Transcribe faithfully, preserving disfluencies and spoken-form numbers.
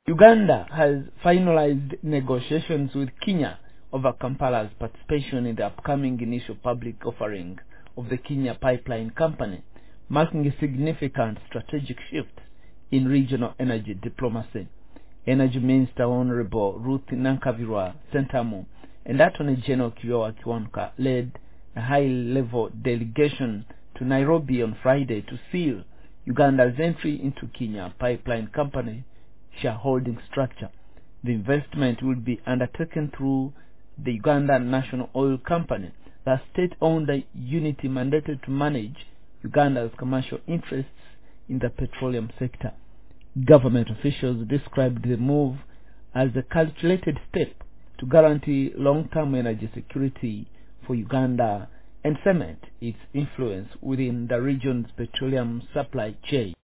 Uganda has finalized negotiations with Kenya over Kampala's participation in the upcoming initial public offering of the Kenya Pipeline Company, marking a significant strategic shift in regional energy diplomacy. Energy Minister Honorable Ruth Nankavirwa Sentamu and Attorney General Kiowa Kiwanuka led a high-level delegation to Nairobi on Friday to seal Uganda's entry into Kenya Pipeline Company shareholding structure. The investment will be undertaken through the Uganda National Oil Company, the state-owned unity mandated to manage Uganda's commercial interests in the petroleum sector. Government officials described the move as a calculated step to guarantee long-term energy security for Uganda and cement its influence within the region's petroleum supply chain.